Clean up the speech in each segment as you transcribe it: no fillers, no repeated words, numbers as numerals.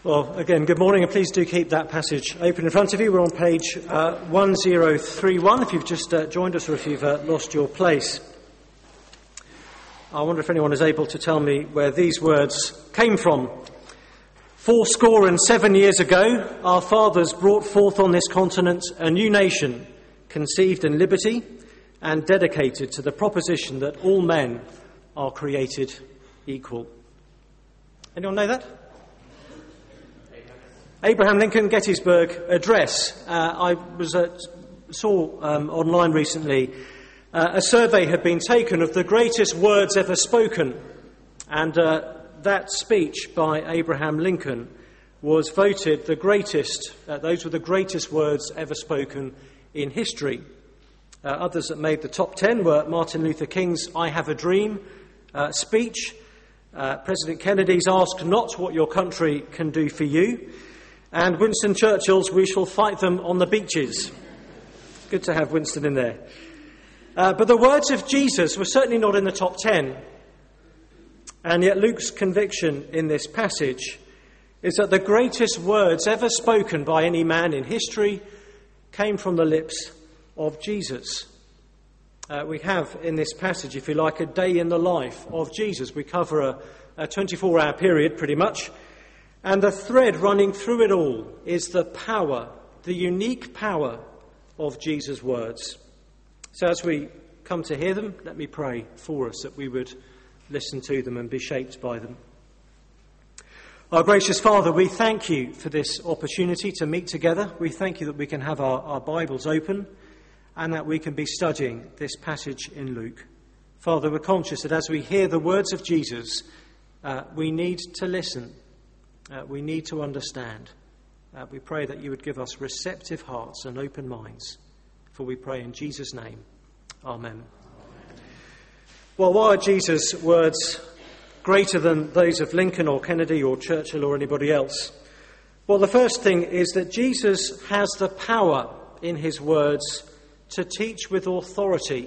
Well, again, good morning, and please do keep that passage open in front of you. We're on page 1031, if you've just joined us or if you've lost your place. I wonder if anyone is able to tell me where these words came from. 77 years ago, our fathers brought forth on this continent a new nation, conceived in liberty and dedicated to the proposition that all men are created equal. Anyone know that? Abraham Lincoln Gettysburg Address. I saw online recently a survey had been taken of the greatest words ever spoken, and that speech by Abraham Lincoln was voted the greatest. Those were the greatest words ever spoken in history. Others that made the top 10 were Martin Luther King's "I Have a Dream" speech, President Kennedy's "Ask not what your country can do for you," and Winston Churchill's "We shall fight them on the beaches." Good to have Winston in there. But the words of Jesus were certainly not in the top 10. And yet Luke's conviction in this passage is that the greatest words ever spoken by any man in history came from the lips of Jesus. We have in this passage, if you like, a day in the life of Jesus. We cover a 24-hour period, pretty much. And the thread running through it all is the power, the unique power of Jesus' words. So as we come to hear them, let me pray for us that we would listen to them and be shaped by them. Our gracious Father, we thank you for this opportunity to meet together. We thank you that we can have our Bibles open and that we can be studying this passage in Luke. Father, we're conscious that as we hear the words of Jesus, we need to listen. We need to understand. We pray that you would give us receptive hearts and open minds. For we pray in Jesus' name. Amen. Well, why are Jesus' words greater than those of Lincoln or Kennedy or Churchill or anybody else? Well, the first thing is that Jesus has the power in his words to teach with authority.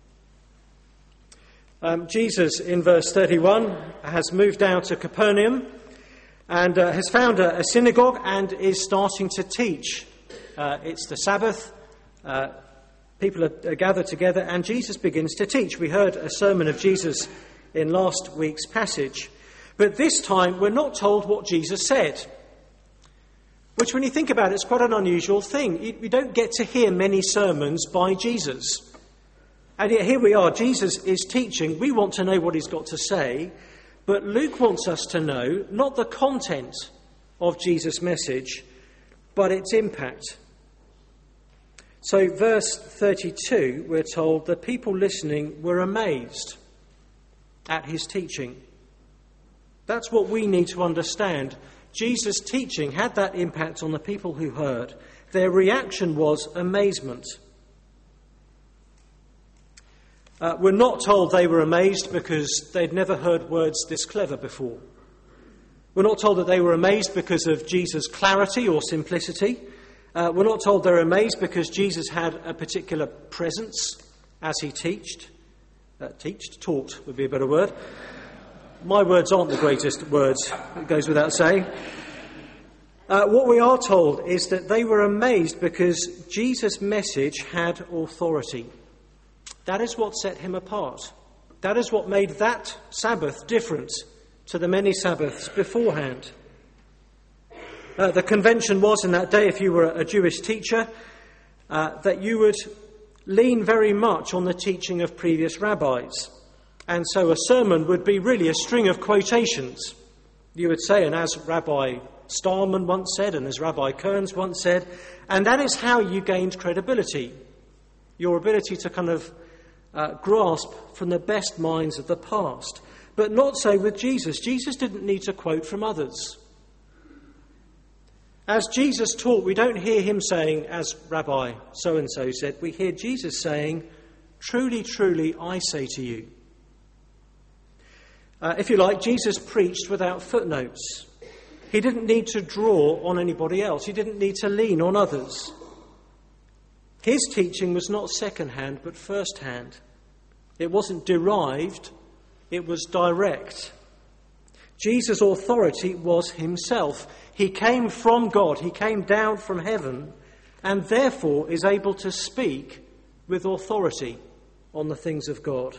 Jesus, in verse 31, has moved down to Capernaum and has found a synagogue and is starting to teach. It's the Sabbath. People are gathered together and Jesus begins to teach. We heard a sermon of Jesus in last week's passage. But this time we're not told what Jesus said. Which, when you think about it, is quite an unusual thing. We don't get to hear many sermons by Jesus. And yet here we are. Jesus is teaching. We want to know what he's got to say. But Luke wants us to know not the content of Jesus' message, but its impact. So verse 32, we're told the people listening were amazed at his teaching. That's what we need to understand. Jesus' teaching had that impact on the people who heard. Their reaction was amazement. We're not told they were amazed because they'd never heard words this clever before. We're not told that they were amazed because of Jesus' clarity or simplicity. We're not told they're amazed because Jesus had a particular presence as he taught would be a better word. My words aren't the greatest words, it goes without saying. What we are told is that they were amazed because Jesus' message had authority. That is what set him apart. That is what made that Sabbath different to the many Sabbaths beforehand. The convention was in that day, if you were a Jewish teacher, that you would lean very much on the teaching of previous rabbis. And so a sermon would be really a string of quotations. You would say, and as Rabbi Starman once said, and as Rabbi Kearns once said, and that is how you gained credibility. Your ability to kind of grasp from the best minds of the past. But not so with Jesus. Jesus didn't need to quote from others. As Jesus taught, we don't hear him saying, as Rabbi so-and-so said, we hear Jesus saying, "Truly, truly, I say to you." If you like, Jesus preached without footnotes. He didn't need to draw on anybody else. He didn't need to lean on others. His teaching was not second-hand, but first-hand. It wasn't derived, it was direct. Jesus' authority was himself. He came from God. He came down from heaven and therefore is able to speak with authority on the things of God.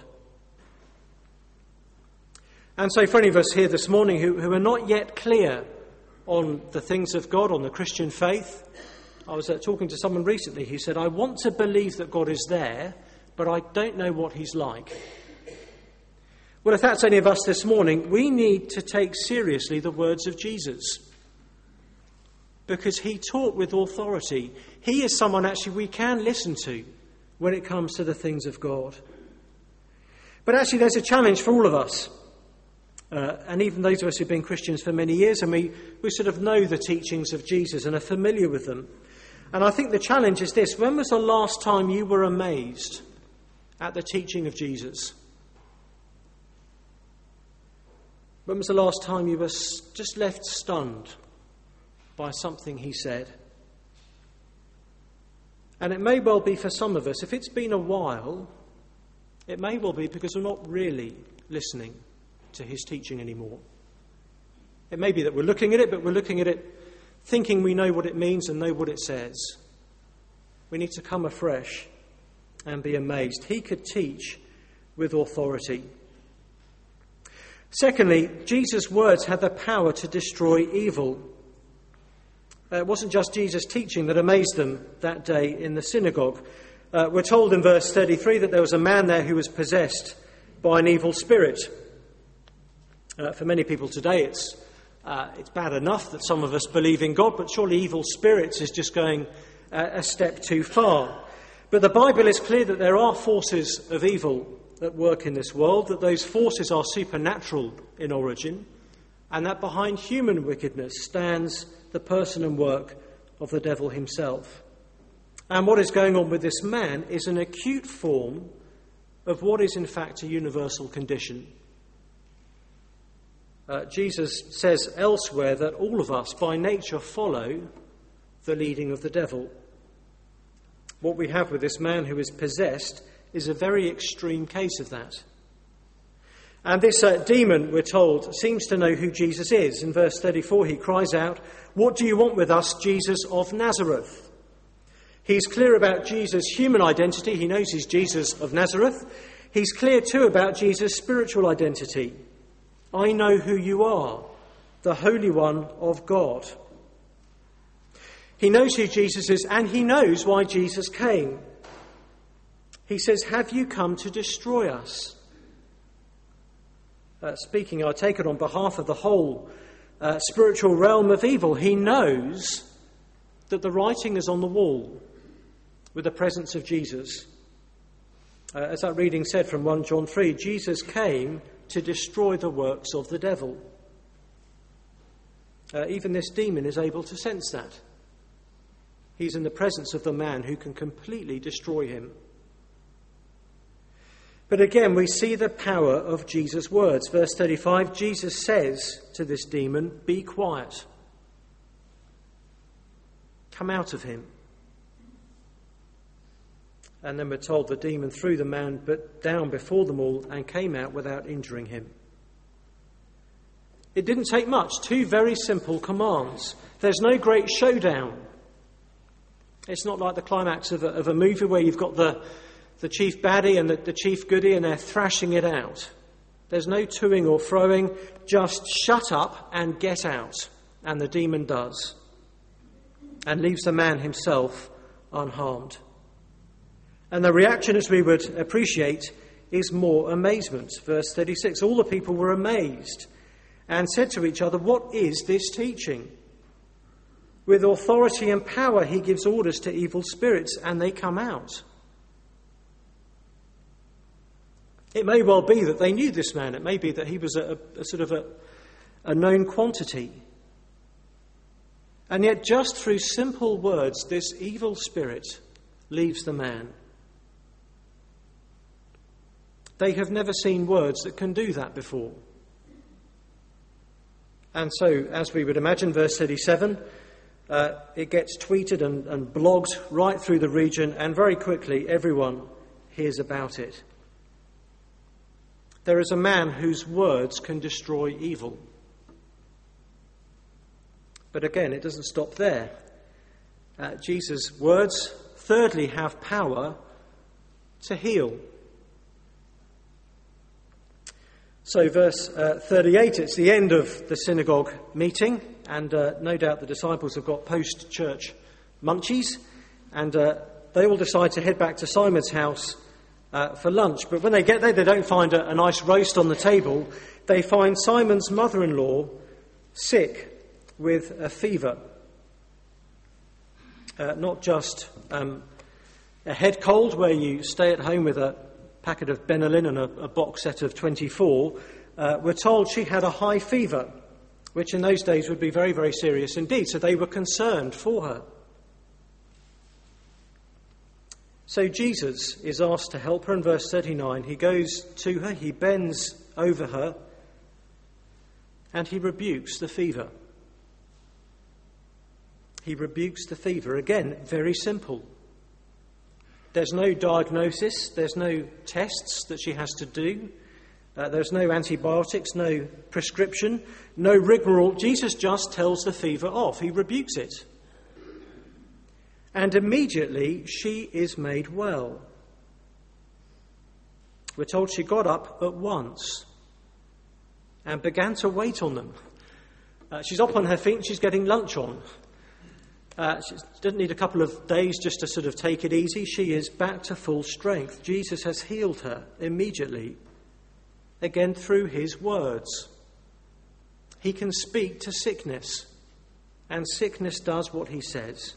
And so for any of us here this morning who are not yet clear on the things of God, on the Christian faith, I was talking to someone recently who said, I want to believe that God is there, but I don't know what he's like. Well, if that's any of us this morning, we need to take seriously the words of Jesus, because he taught with authority. He is someone actually we can listen to when it comes to the things of God. But actually there's a challenge for all of us, and even those of us who've been Christians for many years, and we sort of know the teachings of Jesus and are familiar with them. And I think the challenge is this: when was the last time you were amazed at the teaching of Jesus? When was the last time you were just left stunned by something he said? And it may well be for some of us, if it's been a while, it may well be because we're not really listening to his teaching anymore. It may be that we're looking at it, but we're looking at it thinking we know what it means and know what it says. We need to come afresh and be amazed. He could teach with authority. Secondly, Jesus' words had the power to destroy evil. It wasn't just Jesus' teaching that amazed them that day in the synagogue. We're told in verse 33 that there was a man there who was possessed by an evil spirit. For many people today, it's bad enough that some of us believe in God, but surely evil spirits is just going a step too far. But the Bible is clear that there are forces of evil at work in this world, that those forces are supernatural in origin, and that behind human wickedness stands the person and work of the devil himself. And what is going on with this man is an acute form of what is in fact a universal condition. Jesus says elsewhere that all of us by nature follow the leading of the devil. What we have with this man who is possessed is a very extreme case of that. And this demon, we're told, seems to know who Jesus is. In verse 34, he cries out, "What do you want with us, Jesus of Nazareth?" He's clear about Jesus' human identity. He knows he's Jesus of Nazareth. He's clear too about Jesus' spiritual identity. I know who you are, the Holy One of God. He knows who Jesus is, and he knows why Jesus came. He says, "Have you come to destroy us?" Speaking, I take it, on behalf of the whole spiritual realm of evil. He knows that the writing is on the wall with the presence of Jesus. As that reading said from 1 John 3, Jesus came to destroy the works of the devil. Even this demon is able to sense that. He's in the presence of the man who can completely destroy him. But again, we see the power of Jesus' words. Verse 35, Jesus says to this demon, "Be quiet. Come out of him." And then we're told the demon threw the man down before them all and came out without injuring him. It didn't take much. Two very simple commands. There's no great showdown. It's not like the climax of a movie where you've got the chief baddie and the chief goodie and they're thrashing it out. There's no toing or froing. Just shut up and get out. And the demon does. And leaves the man himself unharmed. And the reaction, as we would appreciate, is more amazement. Verse 36, all the people were amazed and said to each other, "What is this teaching?" With authority and power he gives orders to evil spirits and they come out. It may well be that they knew this man. It may be that he was a sort of a known quantity. And yet just through simple words, this evil spirit leaves the man. They have never seen words that can do that before. And so, as we would imagine, verse 37, it gets tweeted and blogged right through the region, and very quickly everyone hears about it. There is a man whose words can destroy evil. But again, it doesn't stop there. Jesus' words, thirdly, have power to heal. So verse 38, it's the end of the synagogue meeting, and no doubt the disciples have got post-church munchies, and they all decide to head back to Simon's house for lunch. But when they get there, they don't find a nice roast on the table. They find Simon's mother-in-law sick with a fever. Not just a head cold where you stay at home with a packet of Benylin and a box set of 24. We're told she had a high fever, which in those days would be very, very serious indeed. So they were concerned for her. So Jesus is asked to help her in verse 39. He goes to her, he bends over her, and he rebukes the fever. He rebukes the fever. Again, very simple. There's no diagnosis, there's no tests that she has to do, there's no antibiotics, no prescription, no rigmarole. Jesus just tells the fever off. He rebukes it. And immediately she is made well. We're told she got up at once and began to wait on them. She's up on her feet and she's getting lunch on. She doesn't need a couple of days just to sort of take it easy. She is back to full strength. Jesus has healed her immediately, again through his words. He can speak to sickness, and sickness does what he says.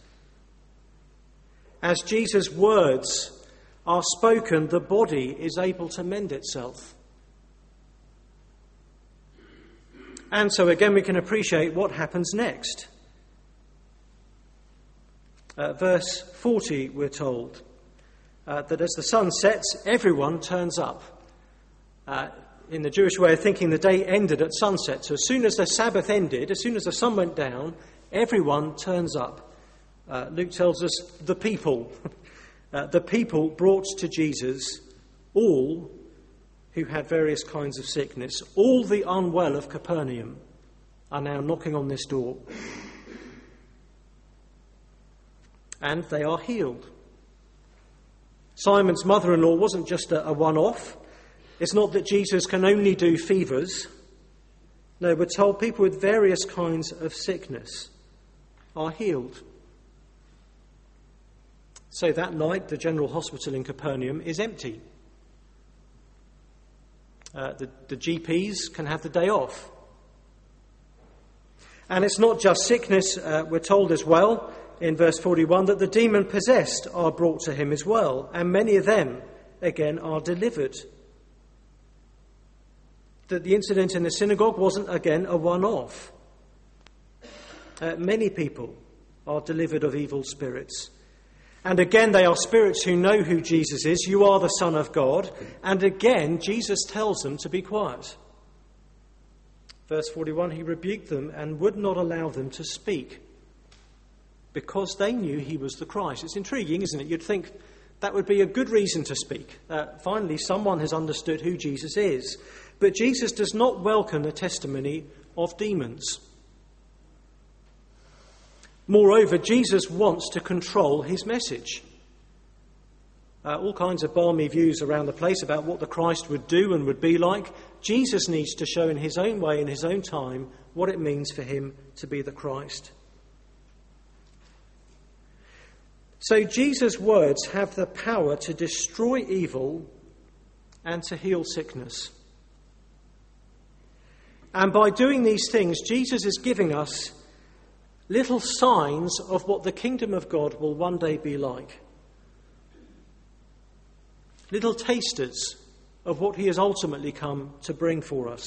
As Jesus' words are spoken, the body is able to mend itself. And so again we can appreciate what happens next. Verse 40, we're told that as the sun sets, everyone turns up. In the Jewish way of thinking, the day ended at sunset. So as soon as the Sabbath ended, as soon as the sun went down, everyone turns up. Luke tells us the people. The people brought to Jesus all who had various kinds of sickness. All the unwell of Capernaum are now knocking on this door. And they are healed. Simon's mother-in-law wasn't just a one-off. It's not that Jesus can only do fevers. No, we're told people with various kinds of sickness are healed. So that night, the general hospital in Capernaum is empty. The GPs can have the day off. And it's not just sickness, we're told as well, in verse 41, that the demon-possessed are brought to him as well, and many of them, again, are delivered. That the incident in the synagogue wasn't, again, a one-off. Many people are delivered of evil spirits. And again, they are spirits who know who Jesus is. You are the Son of God. And again, Jesus tells them to be quiet. Verse 41, he rebuked them and would not allow them to speak, because they knew he was the Christ. It's intriguing, isn't it? You'd think that would be a good reason to speak. Finally, someone has understood who Jesus is. But Jesus does not welcome the testimony of demons. Moreover, Jesus wants to control his message. All kinds of balmy views around the place about what the Christ would do and would be like. Jesus needs to show in his own way, in his own time, what it means for him to be the Christ. So Jesus' words have the power to destroy evil and to heal sickness. And by doing these things, Jesus is giving us little signs of what the kingdom of God will one day be like. Little tasters of what he has ultimately come to bring for us.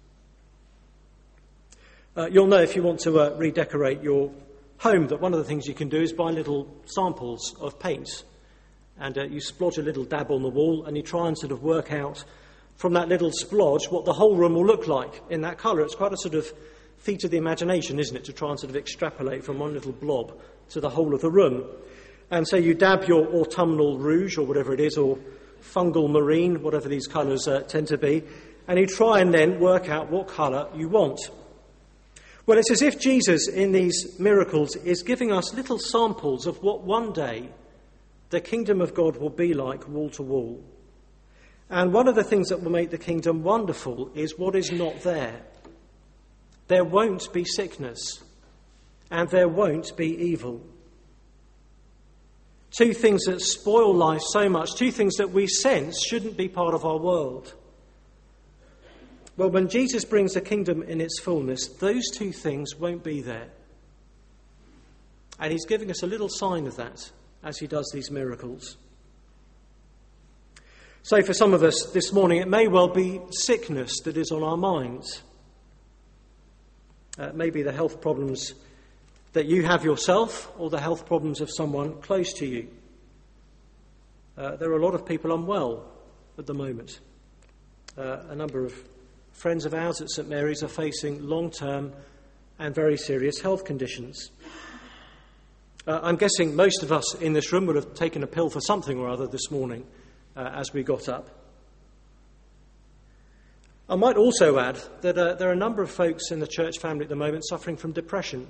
You'll know if you want to redecorate your home that one of the things you can do is buy little samples of paints, and you splodge a little dab on the wall and you try and sort of work out from that little splodge what the whole room will look like in that colour. It's quite a sort of feat of the imagination, isn't it, to try and sort of extrapolate from one little blob to the whole of the room. And so you dab your autumnal rouge or whatever it is, or fungal marine, whatever these colours tend to be, and you try and then work out what colour you want. Well, it's as if Jesus, in these miracles, is giving us little samples of what one day the kingdom of God will be like wall to wall. And one of the things that will make the kingdom wonderful is what is not there. There won't be sickness, and there won't be evil. Two things that spoil life so much, two things that we sense shouldn't be part of our world. Well, when Jesus brings the kingdom in its fullness, those two things won't be there. And he's giving us a little sign of that as he does these miracles. So for some of us this morning, it may well be sickness that is on our minds. Maybe the health problems that you have yourself or the health problems of someone close to you. There are a lot of people unwell at the moment. A number of friends of ours at St Mary's are facing long-term and very serious health conditions. I'm guessing most of us in this room would have taken a pill for something or other this morning as we got up. I might also add that there are a number of folks in the church family at the moment suffering from depression.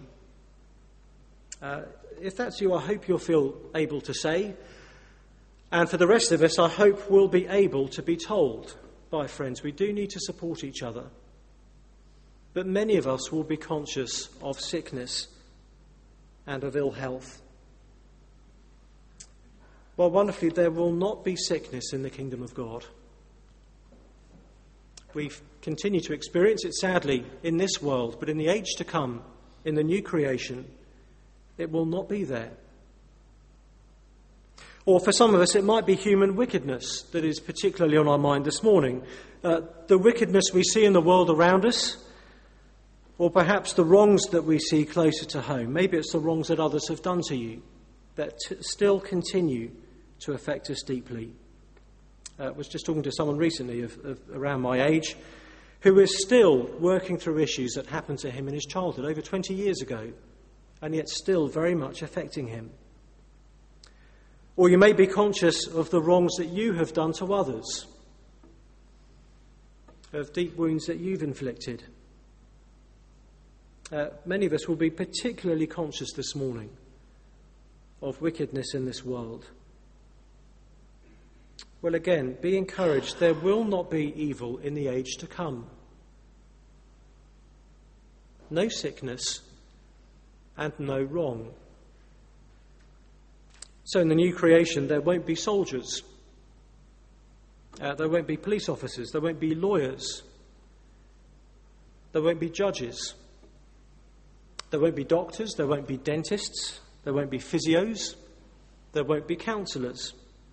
If that's you, I hope you'll feel able to say. And for the rest of us, I hope we'll be able to be told by friends. We do need to support each other. But many of us will be conscious of sickness and of ill health. Well, wonderfully, there will not be sickness in the kingdom of God. We continue to experience it, sadly, in this world, but in the age to come, in the new creation, it will not be there. Or for some of us, it might be human wickedness that is particularly on our mind this morning. The wickedness we see in the world around us, or perhaps the wrongs that we see closer to home. Maybe it's the wrongs that others have done to you that still continue to affect us deeply. I was just talking to someone recently of around my age who is still working through issues that happened to him in his childhood over 20 years ago, and yet still very much affecting him. Or you may be conscious of the wrongs that you have done to others, of deep wounds that you've inflicted. Many of us will be particularly conscious this morning of wickedness in this world. Well, again, be encouraged. There will not be evil in the age to come. No sickness and no wrong. So in the new creation, there won't be soldiers. There won't be police officers. There won't be lawyers. There won't be judges. There won't be doctors. There won't be dentists. There won't be physios. There won't be counsellors.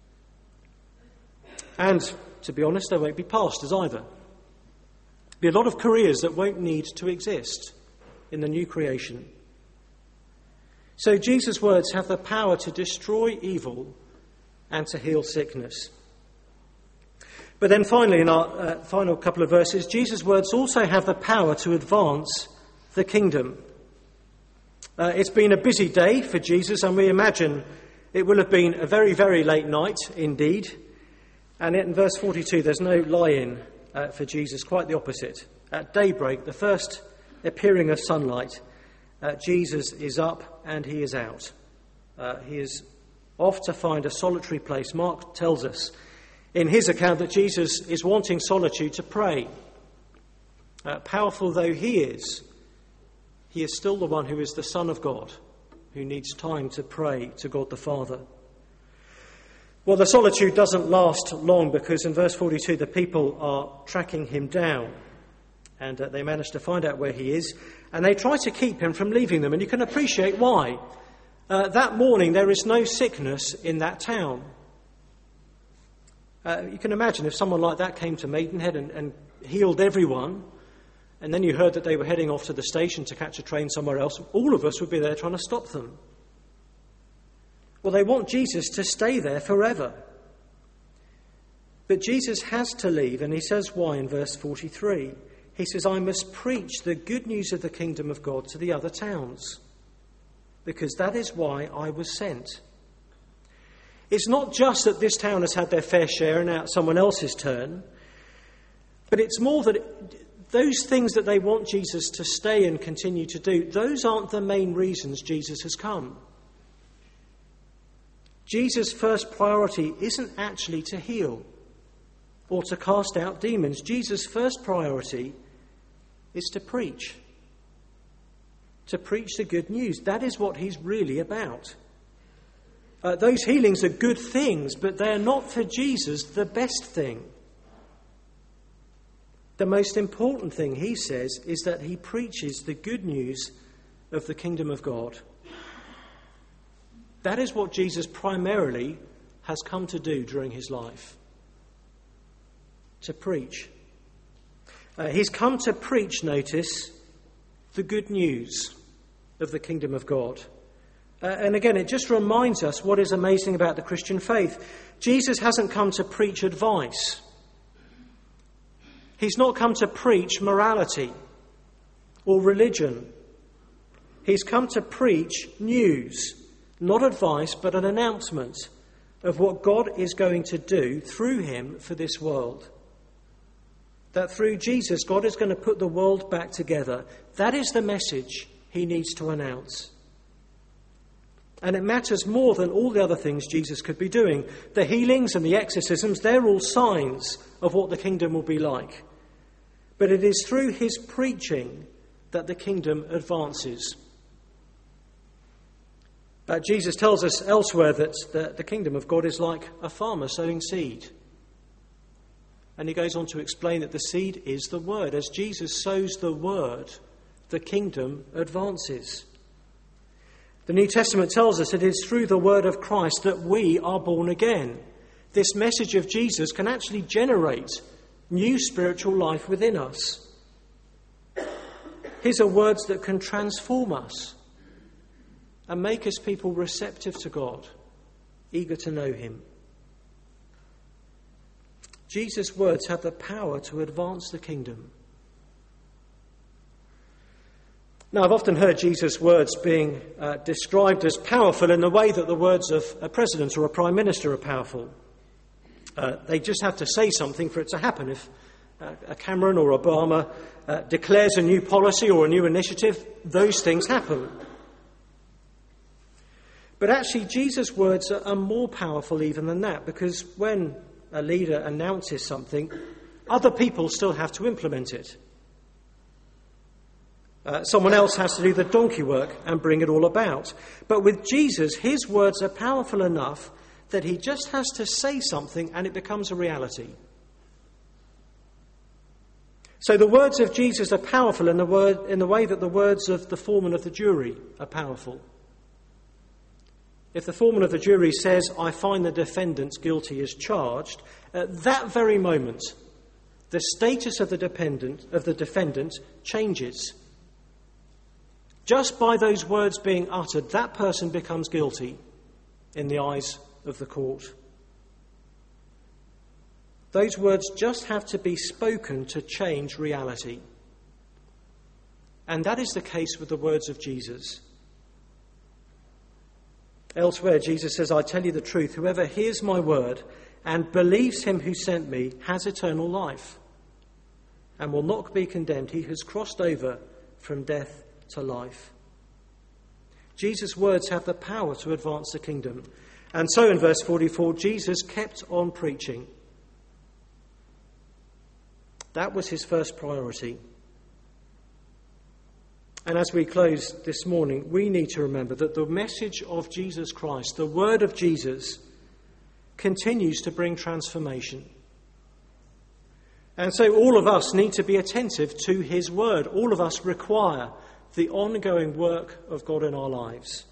And, to be honest, there won't be pastors either. There'll be a lot of careers that won't need to exist in the new creation. So Jesus' words have the power to destroy evil and to heal sickness. But then finally, in our final couple of verses, Jesus' words also have the power to advance the kingdom. It's been a busy day for Jesus, and we imagine it will have been a very, very late night indeed. And yet in verse 42, there's no lie-in for Jesus, quite the opposite. At daybreak, the first appearing of sunlight, Jesus is up and he is out. He is off to find a solitary place. Mark tells us in his account that Jesus is wanting solitude to pray. Powerful though he is still the one who is the Son of God, who needs time to pray to God the Father. Well, the solitude doesn't last long because in verse 42 the people are tracking him down and they manage to find out where he is and they try to keep him from leaving them, and you can appreciate why. That morning there is no sickness in that town. You can imagine if someone like that came to Maidenhead and healed everyone, and then you heard that they were heading off to the station to catch a train somewhere else, all of us would be there trying to stop them. Well, they want Jesus to stay there forever. But Jesus has to leave, and he says why in verse 43. He says, I must preach the good news of the kingdom of God to the other towns, because that is why I was sent. It's not just that this town has had their fair share and now it's someone else's turn, but it's more that those things that they want Jesus to stay and continue to do, those aren't the main reasons Jesus has come. Jesus' first priority isn't actually to heal or to cast out demons. Jesus' first priority is to preach. To preach the good news. That is what he's really about. Those healings are good things, but they're not for Jesus the best thing. The most important thing, he says, is that he preaches the good news of the kingdom of God. That is what Jesus primarily has come to do during his life. To preach. He's come to preach, notice, the good news of the kingdom of God. And again, it just reminds us what is amazing about the Christian faith. Jesus hasn't come to preach advice. He's not come to preach morality or religion. He's come to preach news, not advice, but an announcement of what God is going to do through him for this world. That through Jesus, God is going to put the world back together. That is the message he needs to announce. And it matters more than all the other things Jesus could be doing. The healings and the exorcisms, they're all signs of what the kingdom will be like. But it is through his preaching that the kingdom advances. Jesus tells us elsewhere that the kingdom of God is like a farmer sowing seed. And he goes on to explain that the seed is the word. As Jesus sows the word, the kingdom advances. The New Testament tells us it is through the word of Christ that we are born again. This message of Jesus can actually generate new spiritual life within us. His are words that can transform us and make us people receptive to God, eager to know him. Jesus' words have the power to advance the kingdom. Now, I've often heard Jesus' words being described as powerful in the way that the words of a president or a prime minister are powerful. They just have to say something for it to happen. If a Cameron or Obama declares a new policy or a new initiative, those things happen. But actually, Jesus' words are more powerful even than that, because when a leader announces something, other people still have to implement it. Someone else has to do the donkey work and bring it all about. But with Jesus, his words are powerful enough that he just has to say something and it becomes a reality. So the words of Jesus are powerful in the way that the words of the foreman of the jury are powerful. If the foreman of the jury says, "I find the defendant guilty as charged," at that very moment, the status of the defendant changes. Just by those words being uttered, that person becomes guilty in the eyes of the court. Those words just have to be spoken to change reality. And that is the case with the words of Jesus. Elsewhere, Jesus says, "I tell you the truth, whoever hears my word and believes him who sent me has eternal life and will not be condemned. He has crossed over from death to life." Jesus' words have the power to advance the kingdom. And so in verse 44, Jesus kept on preaching. That was his first priority. And as we close this morning, we need to remember that the message of Jesus Christ, the word of Jesus, continues to bring transformation. And so all of us need to be attentive to his word. All of us require the ongoing work of God in our lives.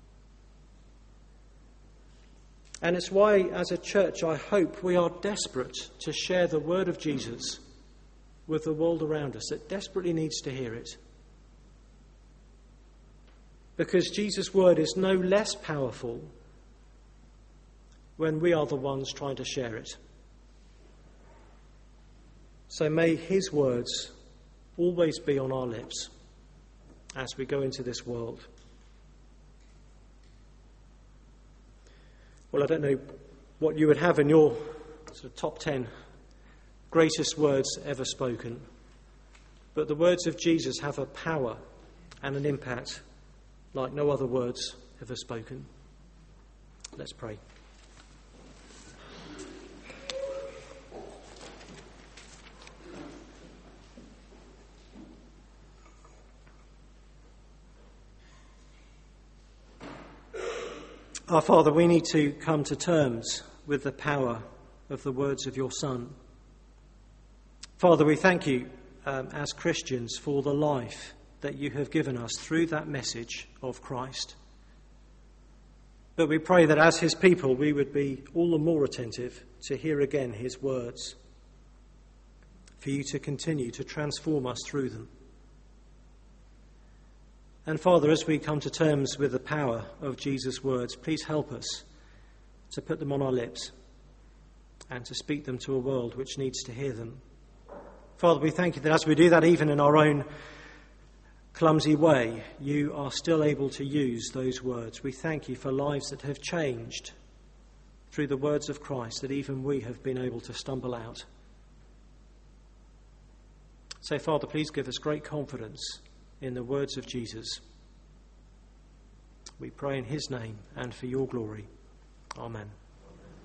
And it's why, as a church, I hope we are desperate to share the word of Jesus with the world around us that desperately needs to hear it. Because Jesus' word is no less powerful when we are the ones trying to share it. So may his words always be on our lips as we go into this world. Well, I don't know what you would have in your sort of top 10 greatest words ever spoken. But the words of Jesus have a power and an impact like no other words ever spoken. Let's pray. Our Father, we need to come to terms with the power of the words of your Son. Father, we thank you as Christians for the life that you have given us through that message of Christ. But we pray that as his people we would be all the more attentive to hear again his words, for you to continue to transform us through them. And Father, as we come to terms with the power of Jesus' words, please help us to put them on our lips and to speak them to a world which needs to hear them. Father, we thank you that as we do that, even in our own clumsy way, you are still able to use those words. We thank you for lives that have changed through the words of Christ, that even we have been able to stumble out. So, Father, please give us great confidence in the words of Jesus. We pray in his name and for your glory. Amen.